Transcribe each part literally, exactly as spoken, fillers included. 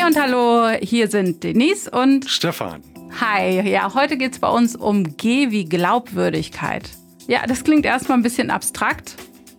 Hi und hallo, hier sind Denise und Stefan. Hi, ja, heute geht es bei uns um G wie Glaubwürdigkeit. Ja, das klingt erstmal ein bisschen abstrakt,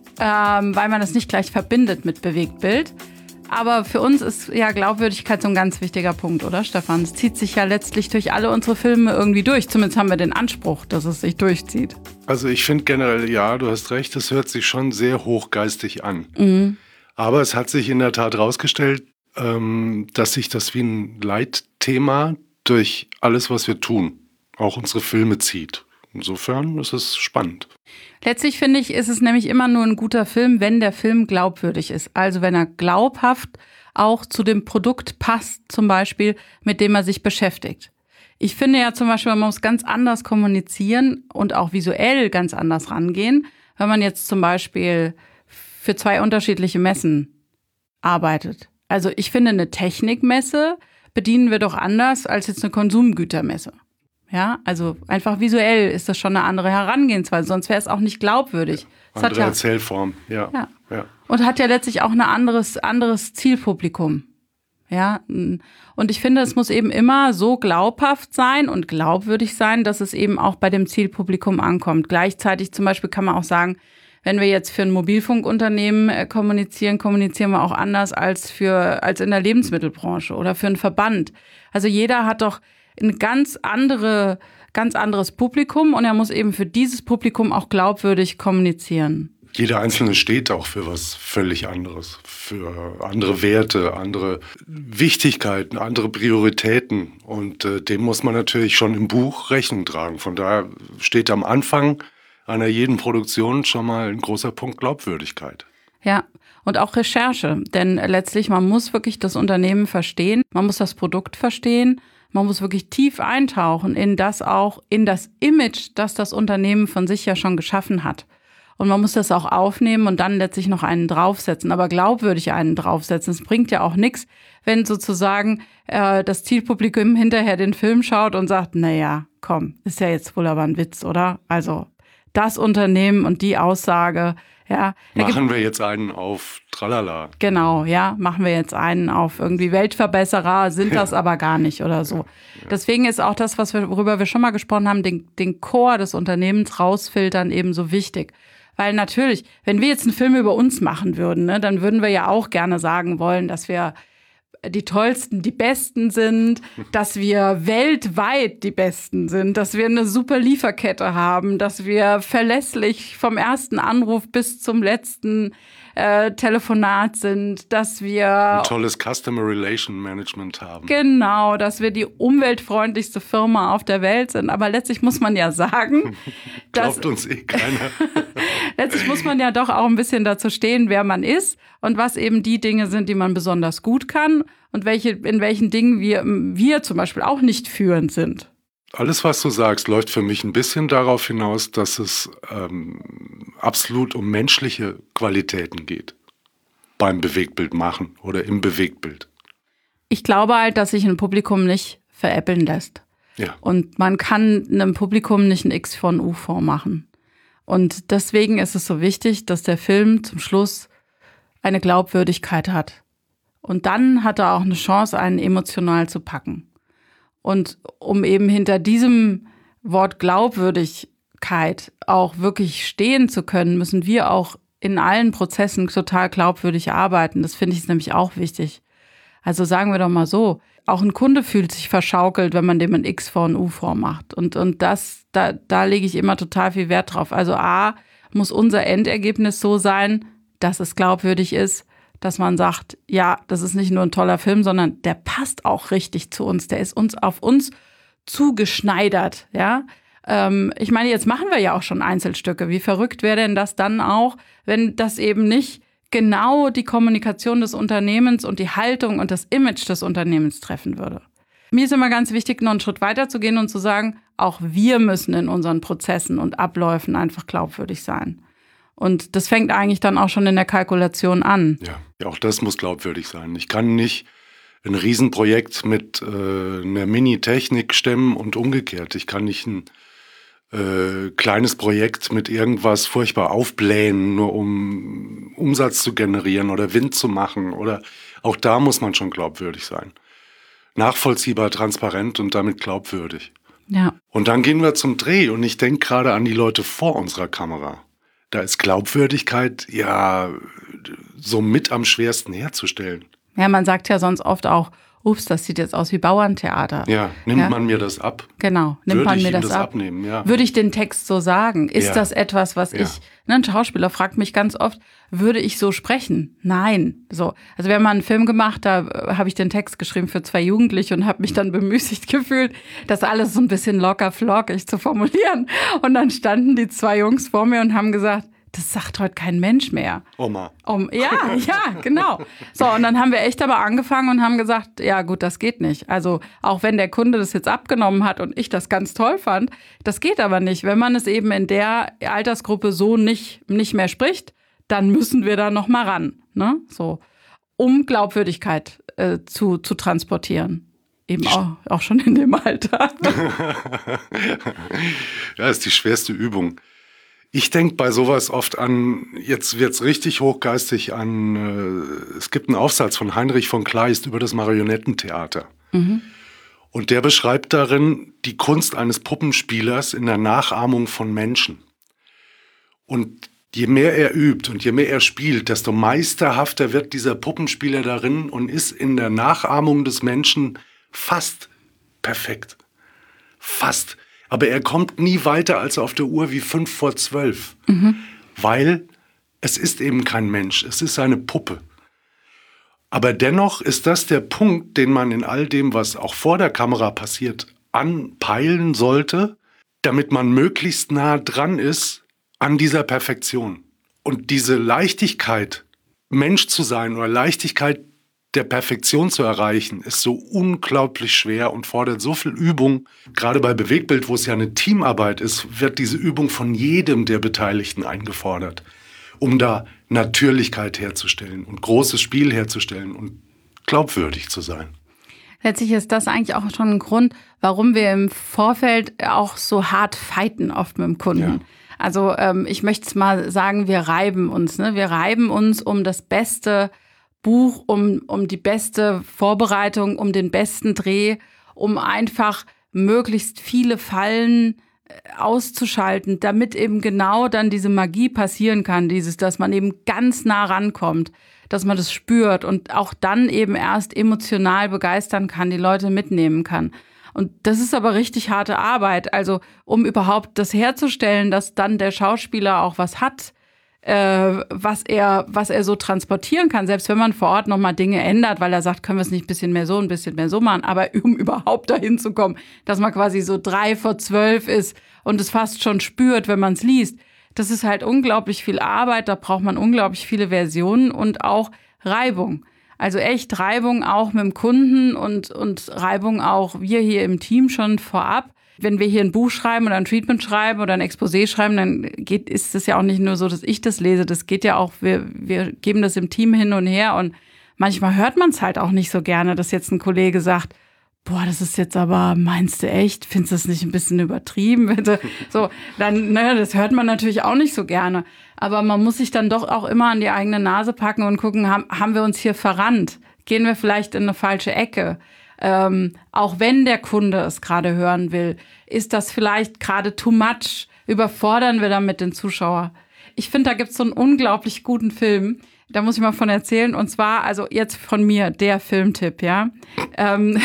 ähm, weil man das nicht gleich verbindet mit Bewegtbild. Aber für uns ist ja Glaubwürdigkeit so ein ganz wichtiger Punkt, oder Stefan? Es zieht sich ja letztlich durch alle unsere Filme irgendwie durch. Zumindest haben wir den Anspruch, dass es sich durchzieht. Also ich finde generell, ja, du hast recht, es hört sich schon sehr hochgeistig an. Mhm. Aber es hat sich in der Tat herausgestellt, ähm, dass sich das wie ein Leitthema durch alles, was wir tun, auch unsere Filme zieht. Insofern ist es spannend. Letztlich finde ich, ist es nämlich immer nur ein guter Film, wenn der Film glaubwürdig ist. Also wenn er glaubhaft auch zu dem Produkt passt, zum Beispiel, mit dem er sich beschäftigt. Ich finde ja zum Beispiel, man muss ganz anders kommunizieren und auch visuell ganz anders rangehen, wenn man jetzt zum Beispiel für zwei unterschiedliche Messen arbeitet. Also ich finde, eine Technikmesse bedienen wir doch anders als jetzt eine Konsumgütermesse. Ja, also einfach visuell ist das schon eine andere Herangehensweise, sonst wäre es auch nicht glaubwürdig. Ja, andere ja, Erzählform, ja, ja. ja. Und hat ja letztlich auch ein anderes, anderes Zielpublikum. Ja, und ich finde, es muss eben immer so glaubhaft sein und glaubwürdig sein, dass es eben auch bei dem Zielpublikum ankommt. Gleichzeitig zum Beispiel kann man auch sagen, wenn wir jetzt für ein Mobilfunkunternehmen kommunizieren, kommunizieren wir auch anders als für, als in der Lebensmittelbranche oder für einen Verband. Also jeder hat doch ein ganz andere, ganz anderes Publikum und er muss eben für dieses Publikum auch glaubwürdig kommunizieren. Jeder Einzelne steht auch für was völlig anderes, für andere Werte, andere Wichtigkeiten, andere Prioritäten und äh, dem muss man natürlich schon im Buch Rechnung tragen. Von daher steht am Anfang einer jeden Produktion schon mal ein großer Punkt Glaubwürdigkeit. Ja. Und auch Recherche, denn letztlich, man muss wirklich das Unternehmen verstehen, man muss das Produkt verstehen. Man muss wirklich tief eintauchen in das auch, in das Image, das das Unternehmen von sich ja schon geschaffen hat. Und man muss das auch aufnehmen und dann letztlich noch einen draufsetzen, aber glaubwürdig einen draufsetzen. Es bringt ja auch nichts, wenn sozusagen äh, das Zielpublikum hinterher den Film schaut und sagt, naja, komm, ist ja jetzt wohl aber ein Witz, oder? Also das Unternehmen und die Aussage, ja. Machen wir jetzt einen auf Tralala. Genau, ja, machen wir jetzt einen auf irgendwie Weltverbesserer, sind das ja. aber gar nicht oder so. Ja, ja. Deswegen ist auch das, was wir, worüber wir schon mal gesprochen haben, den, den Core des Unternehmens rausfiltern eben so wichtig. Weil natürlich, wenn wir jetzt einen Film über uns machen würden, ne, dann würden wir ja auch gerne sagen wollen, dass wir die Tollsten, die Besten sind, dass wir weltweit die Besten sind, dass wir eine super Lieferkette haben, dass wir verlässlich vom ersten Anruf bis zum letzten äh, Telefonat sind, dass wir ein tolles Customer Relation Management haben. Genau, dass wir die umweltfreundlichste Firma auf der Welt sind. Aber letztlich muss man ja sagen, glaubt dass, uns eh keiner. Letztlich muss man ja doch auch ein bisschen dazu stehen, wer man ist und was eben die Dinge sind, die man besonders gut kann und welche, in welchen Dingen wir, wir zum Beispiel auch nicht führend sind. Alles, was du sagst, läuft für mich ein bisschen darauf hinaus, dass es ähm, absolut um menschliche Qualitäten geht. Beim Bewegtbild machen oder im Bewegtbild. Ich glaube halt, dass sich ein Publikum nicht veräppeln lässt. Ja. Und man kann einem Publikum nicht ein X vor ein U vormachen. Und deswegen ist es so wichtig, dass der Film zum Schluss eine Glaubwürdigkeit hat. Und dann hat er auch eine Chance, einen emotional zu packen. Und um eben hinter diesem Wort Glaubwürdigkeit auch wirklich stehen zu können, müssen wir auch in allen Prozessen total glaubwürdig arbeiten. Das finde ich nämlich auch wichtig. Also sagen wir doch mal so, auch ein Kunde fühlt sich verschaukelt, wenn man dem ein X vor ein U vormacht. Und, und das, da, da lege ich immer total viel Wert drauf. Also A, muss unser Endergebnis so sein, dass es glaubwürdig ist, dass man sagt, ja, das ist nicht nur ein toller Film, sondern der passt auch richtig zu uns. Der ist uns auf uns zugeschneidert, ja. Ähm, ich meine, jetzt machen wir ja auch schon Einzelstücke. Wie verrückt wäre denn das dann auch, wenn das eben nicht genau die Kommunikation des Unternehmens und die Haltung und das Image des Unternehmens treffen würde. Mir ist immer ganz wichtig, noch einen Schritt weiter zu gehen und zu sagen, auch wir müssen in unseren Prozessen und Abläufen einfach glaubwürdig sein. Und das fängt eigentlich dann auch schon in der Kalkulation an. Ja, auch das muss glaubwürdig sein. Ich kann nicht ein Riesenprojekt mit äh, einer Mini-Technik stemmen und umgekehrt. Ich kann nicht ein äh, kleines Projekt mit irgendwas furchtbar aufblähen, nur um Umsatz zu generieren oder Wind zu machen. Oder auch da muss man schon glaubwürdig sein. nachvollziehbar, transparent und damit glaubwürdig. Ja. Und dann gehen wir zum Dreh und ich denke gerade an die Leute vor unserer Kamera. Da ist Glaubwürdigkeit ja so mit am schwersten herzustellen. Ja, man sagt ja sonst oft auch, ups, das sieht jetzt aus wie Bauerntheater. Ja, nimmt ja. man mir das ab? Genau, nimmt Würde man ich mir ihm das, das ab? abnehmen, ja. Würde ich den Text so sagen? Ist Ja. das etwas, was Ja. ich, ne, ein Schauspieler fragt mich ganz oft, würde ich so sprechen? Nein. So. Also wir haben mal einen Film gemacht, da habe ich den Text geschrieben für zwei Jugendliche und habe mich dann bemüßigt gefühlt, das alles so ein bisschen locker flockig zu formulieren. Und dann standen die zwei Jungs vor mir und haben gesagt, das sagt heute kein Mensch mehr. Oma. Um, ja, ja, genau. So, und dann haben wir echt aber angefangen und haben gesagt, ja gut, das geht nicht. Also auch wenn der Kunde das jetzt abgenommen hat und ich das ganz toll fand, das geht aber nicht. Wenn man es eben in der Altersgruppe so nicht, nicht mehr spricht, dann müssen wir da noch mal ran, ne? So, um Glaubwürdigkeit äh, zu, zu transportieren. Eben auch, auch schon in dem Alter. Ja, ist die schwerste Übung. Ich denke bei sowas oft an, jetzt wird's richtig hochgeistig, an, äh, es gibt einen Aufsatz von Heinrich von Kleist über das Marionettentheater. Mhm. Und der beschreibt darin die Kunst eines Puppenspielers in der Nachahmung von Menschen. Und je mehr er übt und je mehr er spielt, desto meisterhafter wird dieser Puppenspieler darin und ist in der Nachahmung des Menschen fast perfekt. Fast. Aber er kommt nie weiter als auf der Uhr wie fünf vor zwölf. Mhm. Weil es ist eben kein Mensch, es ist eine Puppe. Aber dennoch ist das der Punkt, den man in all dem, was auch vor der Kamera passiert, anpeilen sollte, damit man möglichst nah dran ist an dieser Perfektion. Und diese Leichtigkeit, Mensch zu sein oder Leichtigkeit der Perfektion zu erreichen, ist so unglaublich schwer und fordert so viel Übung. Gerade bei Bewegtbild, wo es ja eine Teamarbeit ist, wird diese Übung von jedem der Beteiligten eingefordert, um da Natürlichkeit herzustellen und großes Spiel herzustellen und glaubwürdig zu sein. Letztlich ist das eigentlich auch schon ein Grund, warum wir im Vorfeld auch so hart fighten oft mit dem Kunden. Ja. Also ähm, ich möchte es mal sagen, wir reiben uns. Ne? Wir reiben uns um das beste Buch, um, um die beste Vorbereitung, um den besten Dreh, um einfach möglichst viele Fallen auszuschalten, damit eben genau dann diese Magie passieren kann, dieses, dass man eben ganz nah rankommt, dass man das spürt und auch dann eben erst emotional begeistern kann, die Leute mitnehmen kann. Und das ist aber richtig harte Arbeit, also um überhaupt das herzustellen, dass dann der Schauspieler auch was hat, äh, was er was er so transportieren kann, selbst wenn man vor Ort nochmal Dinge ändert, weil er sagt, können wir es nicht ein bisschen mehr so, ein bisschen mehr so machen, aber um überhaupt dahin zu kommen, dass man quasi so drei vor zwölf ist und es fast schon spürt, wenn man es liest, das ist halt unglaublich viel Arbeit, da braucht man unglaublich viele Versionen und auch Reibung. Also echt Reibung auch mit dem Kunden und, und Reibung auch wir hier im Team schon vorab. Wenn wir hier ein Buch schreiben oder ein Treatment schreiben oder ein Exposé schreiben, dann geht, ist es ja auch nicht nur so, dass ich das lese. Das geht ja auch, wir, wir geben das im Team hin und her. Und manchmal hört man es halt auch nicht so gerne, dass jetzt ein Kollege sagt, boah, das ist jetzt aber, meinst du echt? Findest du das nicht ein bisschen übertrieben, bitte? So, dann, ne, das hört man natürlich auch nicht so gerne. Aber man muss sich dann doch auch immer an die eigene Nase packen und gucken, haben, haben wir uns hier verrannt? Gehen wir vielleicht in eine falsche Ecke? Ähm, auch wenn der Kunde es gerade hören will, ist das vielleicht gerade too much? Überfordern wir damit den Zuschauer? Ich finde, da gibt es so einen unglaublich guten Film, da muss ich mal von erzählen, und zwar, also jetzt von mir, der Filmtipp, ja. ähm,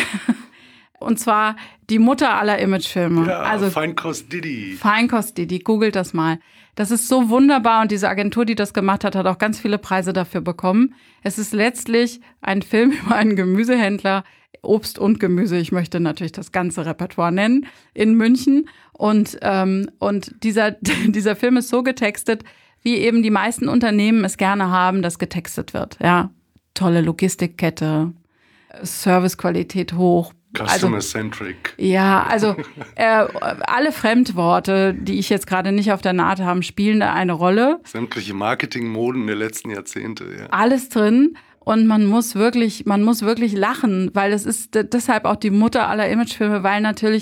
und zwar die Mutter aller Imagefilme. Ja, also Feinkost Didi. Feinkost Didi, googelt das mal. Das ist so wunderbar und diese Agentur, die das gemacht hat, hat auch ganz viele Preise dafür bekommen. Es ist letztlich ein Film über einen Gemüsehändler, Obst und Gemüse, ich möchte natürlich das ganze Repertoire nennen, in München. Und, ähm, und dieser, dieser Film ist so getextet, wie eben die meisten Unternehmen es gerne haben, dass getextet wird. Ja, tolle Logistikkette, Servicequalität hoch. Customer-centric. Also, ja, also äh, alle Fremdworte, die ich jetzt gerade nicht auf der Naht habe, spielen da eine Rolle. Sämtliche Marketingmoden der letzten Jahrzehnte, ja. Alles drin. Und man muss wirklich, man muss wirklich lachen, weil es ist deshalb auch die Mutter aller Imagefilme, weil natürlich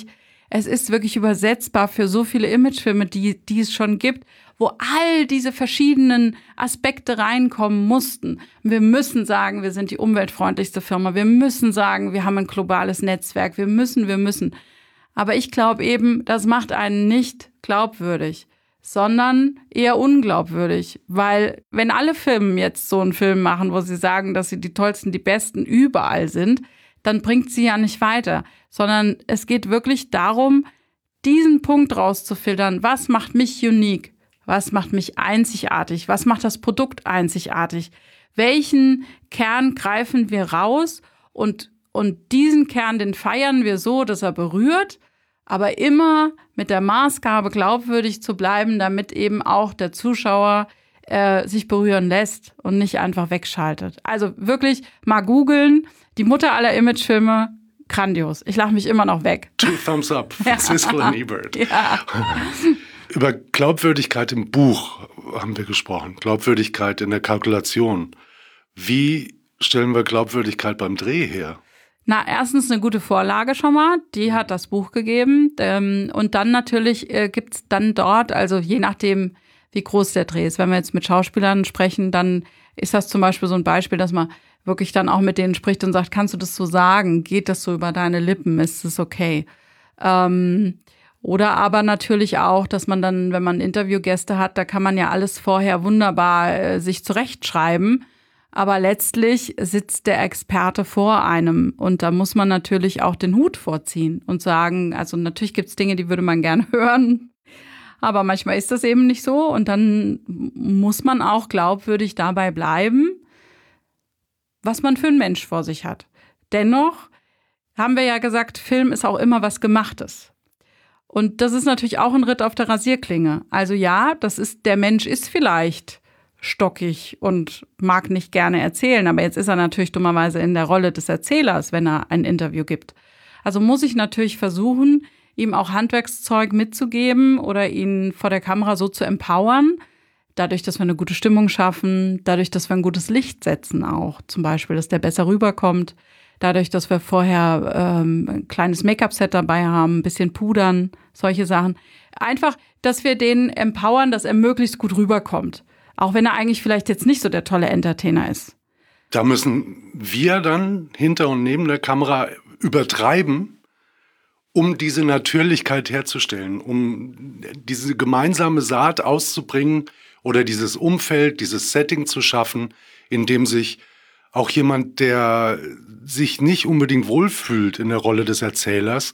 Es ist wirklich übersetzbar für so viele Imagefilme, die, die es schon gibt, wo all diese verschiedenen Aspekte reinkommen mussten. Wir müssen sagen, wir sind die umweltfreundlichste Firma. Wir müssen sagen, wir haben ein globales Netzwerk. Wir müssen, wir müssen. Aber ich glaube eben, das macht einen nicht glaubwürdig, sondern eher unglaubwürdig. Weil wenn alle Firmen jetzt so einen Film machen, wo sie sagen, dass sie die tollsten, die besten überall sind, dann bringt sie ja nicht weiter. Sondern es geht wirklich darum, diesen Punkt rauszufiltern. Was macht mich unique? Was macht mich einzigartig? Was macht das Produkt einzigartig? Welchen Kern greifen wir raus? Und, und diesen Kern, den feiern wir so, dass er berührt, aber immer mit der Maßgabe glaubwürdig zu bleiben, damit eben auch der Zuschauer äh, sich berühren lässt und nicht einfach wegschaltet. Also wirklich mal googeln. Die Mutter aller Imagefilme, grandios. Ich lache mich immer noch weg. Two thumbs up. Ja. Siskel und Ebert. Ja. Über Glaubwürdigkeit im Buch haben wir gesprochen. Glaubwürdigkeit in der Kalkulation. Wie stellen wir Glaubwürdigkeit beim Dreh her? Na, erstens eine gute Vorlage schon mal. Die hat das Buch gegeben. Und dann natürlich äh, gibt's dann dort, also je nachdem, wie groß der Dreh ist. Wenn wir jetzt mit Schauspielern sprechen, dann ist das zum Beispiel so ein Beispiel, dass man wirklich dann auch mit denen spricht und sagt, kannst du das so sagen? Geht das so über deine Lippen? Ist es okay? Ähm, Oder aber natürlich auch, dass man dann, wenn man Interviewgäste hat, da kann man ja alles vorher wunderbar äh, sich zurechtschreiben. Aber letztlich sitzt der Experte vor einem und da muss man natürlich auch den Hut vorziehen und sagen, also natürlich gibt's Dinge, die würde man gern hören, aber manchmal ist das eben nicht so und dann muss man auch glaubwürdig dabei bleiben, was man für ein Mensch vor sich hat. Dennoch haben wir ja gesagt, Film ist auch immer was Gemachtes. Und das ist natürlich auch ein Ritt auf der Rasierklinge. Also ja, das ist, der Mensch ist vielleicht stockig und mag nicht gerne erzählen, aber jetzt ist er natürlich dummerweise in der Rolle des Erzählers, wenn er ein Interview gibt. Also muss ich natürlich versuchen, ihm auch Handwerkszeug mitzugeben oder ihn vor der Kamera so zu empowern, dadurch, dass wir eine gute Stimmung schaffen, dadurch, dass wir ein gutes Licht setzen auch, zum Beispiel, dass der besser rüberkommt, dadurch, dass wir vorher ähm, ein kleines Make-up-Set dabei haben, ein bisschen pudern, solche Sachen. Einfach, dass wir den empowern, dass er möglichst gut rüberkommt. Auch wenn er eigentlich vielleicht jetzt nicht so der tolle Entertainer ist. Da müssen wir dann hinter und neben der Kamera übertreiben, um diese Natürlichkeit herzustellen, um diese gemeinsame Saat auszubringen oder dieses Umfeld, dieses Setting zu schaffen, in dem sich auch jemand, der sich nicht unbedingt wohlfühlt in der Rolle des Erzählers,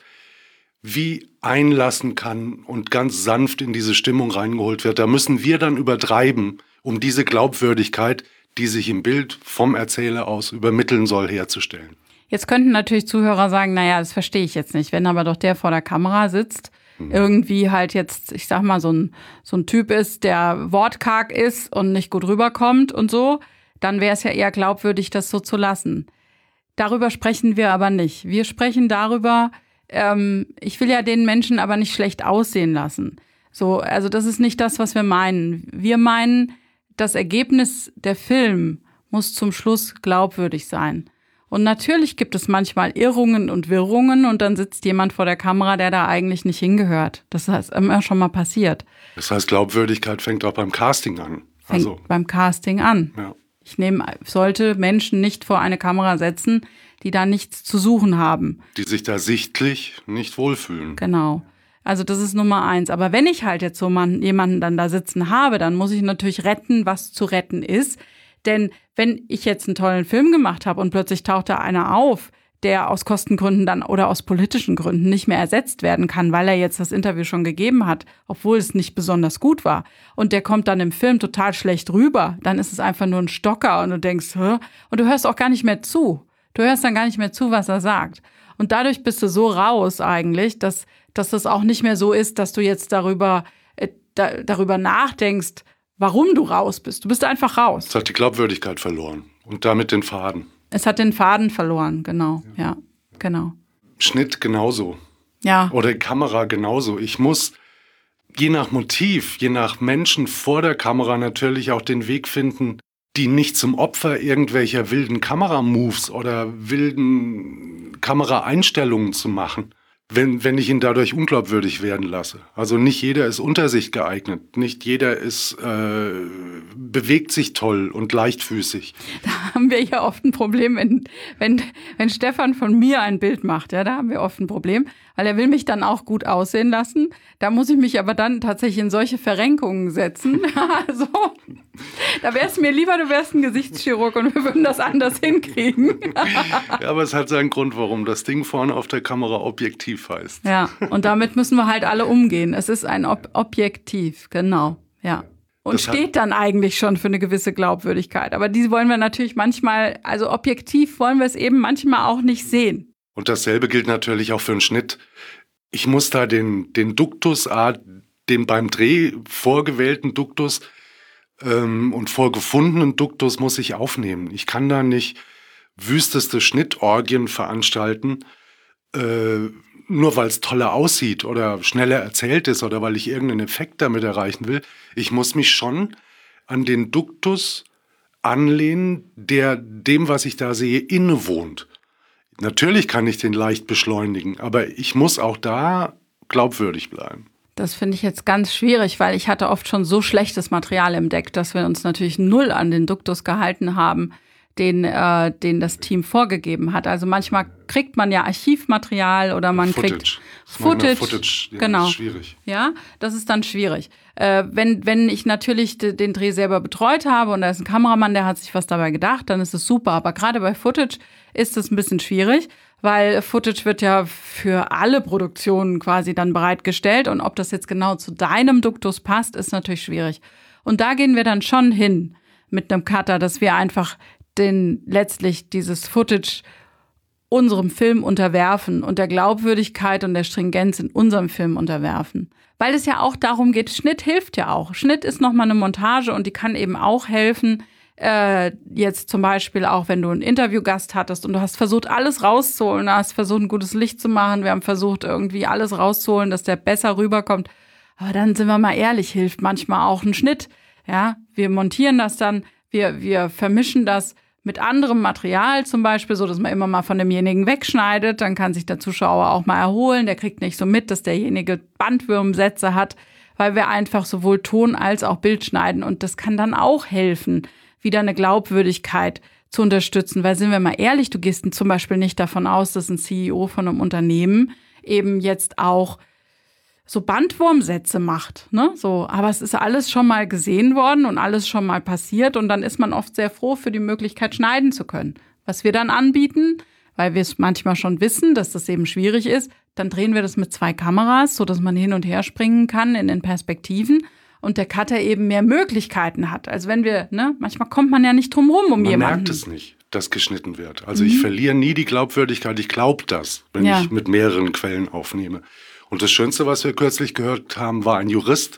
wie einlassen kann und ganz sanft in diese Stimmung reingeholt wird. Da müssen wir dann übertreiben, um diese Glaubwürdigkeit, die sich im Bild vom Erzähler aus übermitteln soll, herzustellen. Jetzt könnten natürlich Zuhörer sagen, naja, das verstehe ich jetzt nicht. Wenn aber doch der vor der Kamera sitzt, hm. irgendwie halt jetzt, ich sag mal, so ein, so ein Typ ist, der wortkarg ist und nicht gut rüberkommt und so, dann wäre es ja eher glaubwürdig, das so zu lassen. Darüber sprechen wir aber nicht. Wir sprechen darüber, ähm, ich will ja den Menschen aber nicht schlecht aussehen lassen. So, also das ist nicht das, was wir meinen. Wir meinen, das Ergebnis der Film muss zum Schluss glaubwürdig sein. Und natürlich gibt es manchmal Irrungen und Wirrungen und dann sitzt jemand vor der Kamera, der da eigentlich nicht hingehört. Das ist immer schon mal passiert. Das heißt, Glaubwürdigkeit fängt auch beim Casting an. Fängt also. beim Casting an. Ja. Ich nehme, sollte Menschen nicht vor eine Kamera setzen, die da nichts zu suchen haben. Die sich da sichtlich nicht wohlfühlen. Genau. Also das ist Nummer eins. Aber wenn ich halt jetzt so man, jemanden dann da sitzen habe, dann muss ich natürlich retten, was zu retten ist. Denn wenn ich jetzt einen tollen Film gemacht habe und plötzlich taucht da einer auf, der aus Kostengründen dann oder aus politischen Gründen nicht mehr ersetzt werden kann, weil er jetzt das Interview schon gegeben hat, obwohl es nicht besonders gut war. Und der kommt dann im Film total schlecht rüber. Dann ist es einfach nur ein Stocker und du denkst, hä? Und du hörst auch gar nicht mehr zu. Du hörst dann gar nicht mehr zu, was er sagt. Und dadurch bist du so raus eigentlich, dass, dass das auch nicht mehr so ist, dass du jetzt darüber, äh, da, darüber nachdenkst, warum du raus bist. Du bist einfach raus. Es hat die Glaubwürdigkeit verloren und damit den Faden. Es hat den Faden verloren, genau, ja, ja genau. Schnitt genauso. Ja. Oder Kamera genauso. Ich muss je nach Motiv, je nach Menschen vor der Kamera natürlich auch den Weg finden, die nicht zum Opfer irgendwelcher wilden Kameramoves oder wilden Kameraeinstellungen zu machen, wenn, wenn ich ihn dadurch unglaubwürdig werden lasse. Also nicht jeder ist unter sich geeignet, nicht jeder ist, äh, bewegt sich toll und leichtfüßig. Da haben wir ja oft ein Problem, wenn, wenn, wenn Stefan von mir ein Bild macht, ja, da haben wir oft ein Problem, weil er will mich dann auch gut aussehen lassen. Da muss ich mich aber dann tatsächlich in solche Verrenkungen setzen. Also, da wäre es mir lieber, du wärst ein Gesichtschirurg und wir würden das anders hinkriegen. Ja, aber es hat seinen Grund, warum das Ding vorne auf der Kamera Objektiv heißt. Ja, und damit müssen wir halt alle umgehen. Es ist ein Ob- Objektiv, genau, ja. Und das steht dann eigentlich schon für eine gewisse Glaubwürdigkeit. Aber die wollen wir natürlich manchmal, also objektiv wollen wir es eben manchmal auch nicht sehen. Und dasselbe gilt natürlich auch für einen Schnitt. Ich muss da den, den Duktus, den beim Dreh vorgewählten Duktus ähm, und vorgefundenen Duktus muss ich aufnehmen. Ich kann da nicht wüsteste Schnittorgien veranstalten, äh, nur weil es toller aussieht oder schneller erzählt ist oder weil ich irgendeinen Effekt damit erreichen will. Ich muss mich schon an den Duktus anlehnen, der dem, was ich da sehe, innewohnt. Natürlich kann ich den leicht beschleunigen, aber ich muss auch da glaubwürdig bleiben. Das finde ich jetzt ganz schwierig, weil ich hatte oft schon so schlechtes Material im Deck, dass wir uns natürlich null an den Duktus gehalten haben, den, äh, den das Team vorgegeben hat. Also manchmal kriegt man ja Archivmaterial oder man Footage. kriegt Das Footage. Footage. Ja, genau. Das ist schwierig. Ja, das ist dann schwierig. Äh, wenn, wenn ich natürlich d- den Dreh selber betreut habe und da ist ein Kameramann, der hat sich was dabei gedacht, dann ist es super. Aber gerade bei Footage ist es ein bisschen schwierig, weil Footage wird ja für alle Produktionen quasi dann bereitgestellt und ob das jetzt genau zu deinem Duktus passt, ist natürlich schwierig. Und da gehen wir dann schon hin mit einem Cutter, dass wir einfach den letztlich dieses Footage unserem Film unterwerfen und der Glaubwürdigkeit und der Stringenz in unserem Film unterwerfen. Weil es ja auch darum geht, Schnitt hilft ja auch. Schnitt ist nochmal eine Montage und die kann eben auch helfen, äh, jetzt zum Beispiel auch, wenn du einen Interviewgast hattest und du hast versucht, alles rauszuholen, du hast versucht, ein gutes Licht zu machen, wir haben versucht, irgendwie alles rauszuholen, dass der besser rüberkommt. Aber dann sind wir mal ehrlich, hilft manchmal auch ein Schnitt. Ja, wir montieren das dann, wir, wir vermischen das mit anderem Material zum Beispiel, so dass man immer mal von demjenigen wegschneidet. Dann kann sich der Zuschauer auch mal erholen. Der kriegt nicht so mit, dass derjenige Bandwurmsätze hat, weil wir einfach sowohl Ton als auch Bild schneiden. Und das kann dann auch helfen, wieder eine Glaubwürdigkeit zu unterstützen. Weil sind wir mal ehrlich, du gehst zum Beispiel nicht davon aus, dass ein C E O von einem Unternehmen eben jetzt auch so Bandwurmsätze macht, ne? So, aber es ist alles schon mal gesehen worden und alles schon mal passiert und dann ist man oft sehr froh für die Möglichkeit, schneiden zu können. Was wir dann anbieten, weil wir es manchmal schon wissen, dass das eben schwierig ist, dann drehen wir das mit zwei Kameras, so dass man hin und her springen kann in den Perspektiven und der Cutter eben mehr Möglichkeiten hat. Also wenn wir, ne, manchmal kommt man ja nicht drum rum um man jemanden. Man merkt es nicht, dass geschnitten wird. Also mhm. ich verliere nie die Glaubwürdigkeit. Ich glaube das, wenn ja. ich mit mehreren Quellen aufnehme. Und das Schönste, was wir kürzlich gehört haben, war ein Jurist,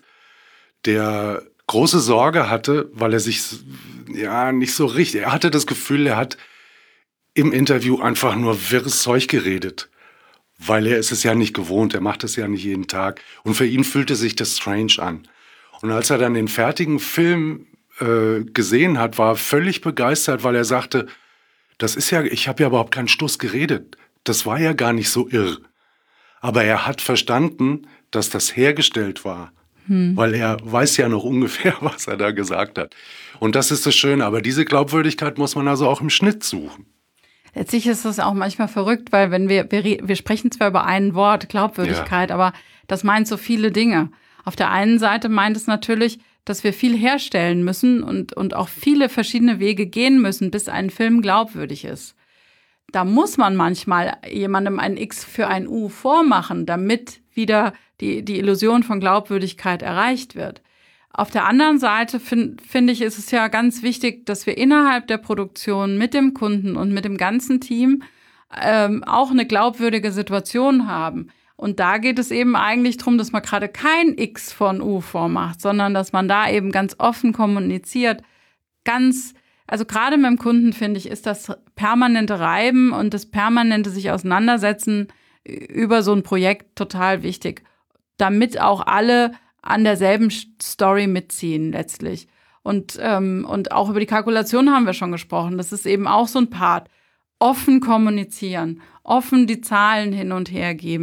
der große Sorge hatte, weil er sich ja nicht so richtig, er hatte das Gefühl, er hat im Interview einfach nur wirres Zeug geredet, weil er ist es ja nicht gewohnt, er macht es ja nicht jeden Tag. Und für ihn fühlte sich das strange an. Und als er dann den fertigen Film äh, gesehen hat, war er völlig begeistert, weil er sagte, das ist ja, ich habe ja überhaupt keinen Stuss geredet. Das war ja gar nicht so irr. Aber er hat verstanden, dass das hergestellt war, hm. weil er weiß ja noch ungefähr, was er da gesagt hat. Und das ist das Schöne. Aber diese Glaubwürdigkeit muss man also auch im Schnitt suchen. Letztlich ist das auch manchmal verrückt, weil wenn wir, wir, wir sprechen zwar über ein Wort, Glaubwürdigkeit, ja. aber das meint so viele Dinge. Auf der einen Seite meint es natürlich, dass wir viel herstellen müssen und, und auch viele verschiedene Wege gehen müssen, bis ein Film glaubwürdig ist. Da muss man manchmal jemandem ein X für ein U vormachen, damit wieder die, die Illusion von Glaubwürdigkeit erreicht wird. Auf der anderen Seite finde find ich, ist es ja ganz wichtig, dass wir innerhalb der Produktion mit dem Kunden und mit dem ganzen Team ähm, auch eine glaubwürdige Situation haben. Und da geht es eben eigentlich darum, dass man gerade kein X von U vormacht, sondern dass man da eben ganz offen kommuniziert, ganz Also gerade mit dem Kunden, finde ich, ist das permanente Reiben und das permanente sich auseinandersetzen über so ein Projekt total wichtig, damit auch alle an derselben Story mitziehen letztlich. Und, ähm, und auch über die Kalkulation haben wir schon gesprochen. Das ist eben auch so ein Part. Offen kommunizieren, offen die Zahlen hin und her geben,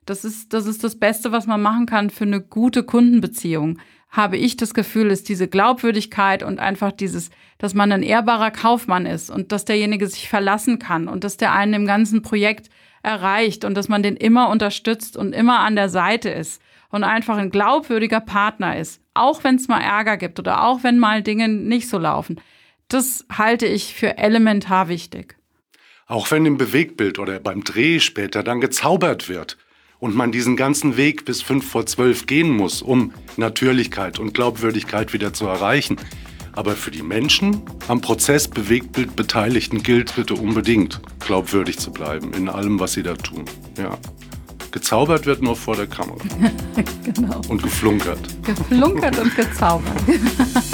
Das ist, das ist das Beste, was man machen kann für eine gute Kundenbeziehung. Habe ich das Gefühl, ist diese Glaubwürdigkeit und einfach dieses, dass man ein ehrbarer Kaufmann ist und dass derjenige sich verlassen kann und dass der einen im ganzen Projekt erreicht und dass man den immer unterstützt und immer an der Seite ist und einfach ein glaubwürdiger Partner ist, auch wenn es mal Ärger gibt oder auch wenn mal Dinge nicht so laufen. Das halte ich für elementar wichtig. Auch wenn im Bewegtbild oder beim Dreh später dann gezaubert wird und man diesen ganzen Weg bis fünf vor zwölf gehen muss, um Natürlichkeit und Glaubwürdigkeit wieder zu erreichen. Aber für die Menschen am Prozess Bewegtbild Beteiligten gilt bitte unbedingt, glaubwürdig zu bleiben in allem, was sie da tun. Ja. Gezaubert wird nur vor der Kamera. Genau. Und geflunkert. Geflunkert und gezaubert.